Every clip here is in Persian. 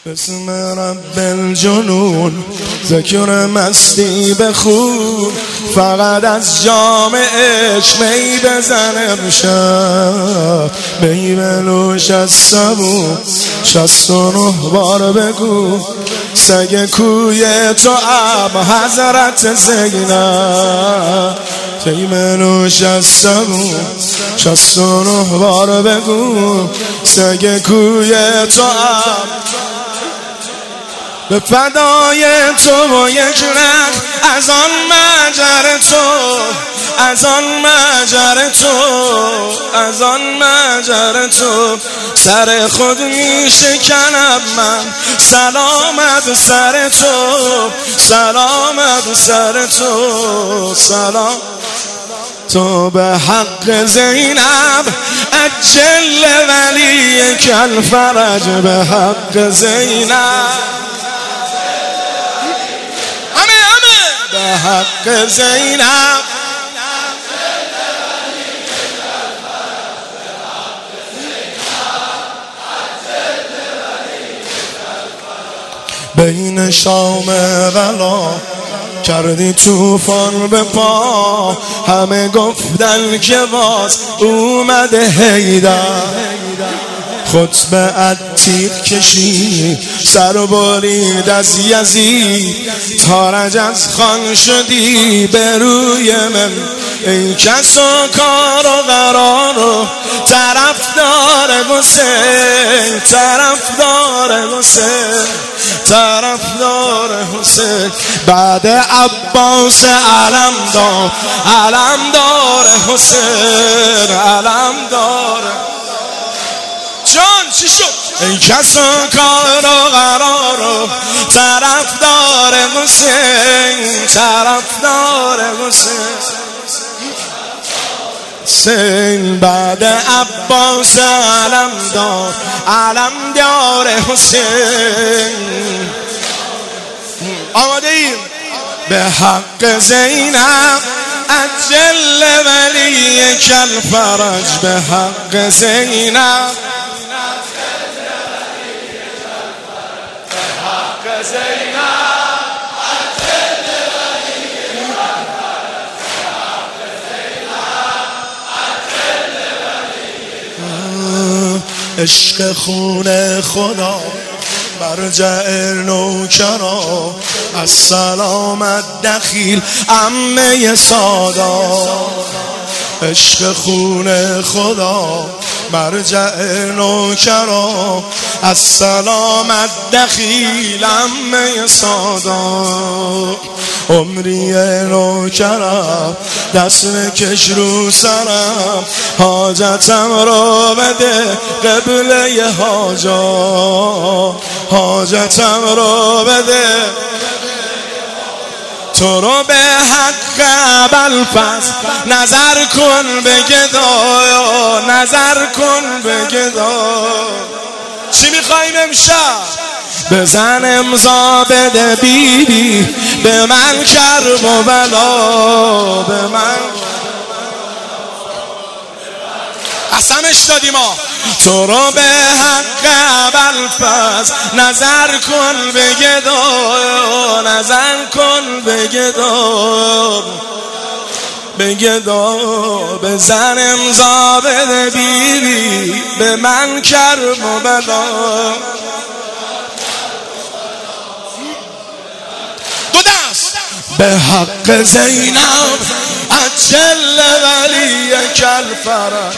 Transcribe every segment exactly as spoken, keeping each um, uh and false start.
بسم رب الجنون ذکر مستی بخون، فقط از جام عشق می بزن امشب، می بنوش از سبو شست و نه بار بگو سگ کوی تو اب حضرت زینب، می بنوش از سبو شست و نه بار بگو سگ کوی تو اب به فدای تو و یک رخ از آن مجر تو، از آن مجر تو، از آن مجر تو سر خود می شکنم من، سلامت سر تو، سلامت سر تو، سلام تو به حق زینب اجل ولی کل فرج، به حق زینب به حق زینب بین شام غلا کردی توفان به پا، همه گفتن که باز اومده حیدر، خطبه عتیق کشی سر برید از یزید، تارج از خان شدی به روی من، ای کس و کار و قرار و طرفدار حسین، طرفدار حسین، طرفدار حسین، بعد عباس علمدار، علمدار حسین، علمدار جان چی شد؟ ای کس و کار و قرار و طرفدار حسین، طرفدار حسین، حسین بعد عباس علمدار، علمدار حسین. آماده ایم؟ به حق زینب اجل ولی کل فرج، به حق زینب عشق خون خدا مرجع نوکرا، از سلامت دخیل عمه سادا، عشق خون خدا مرجع نوکرا، از سلامت دخیل عمه سادا، عمری نوکرم دست کش رو سرم، حاجتم رو بده قبله حاجا، حاجتم رو بده تو رو به حق ابوالفضل نظر کن به گدا، نظر کن به گدا. چی میخواییم امشب؟ بزن امضا بده بیبی بی به من کرب و بلا، به من قسمش دادیم ما، تو رو به حق ابوالفضل نظر کن به گدا، نظر کن به گدا، به گدا بزن امضا بده بیبی بی به من کرب و بلا. به حق زینب اجل ولی کل فرج،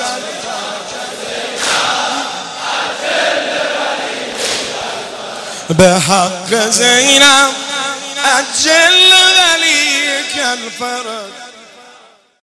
به حق زینب اجل ولی کل فرج.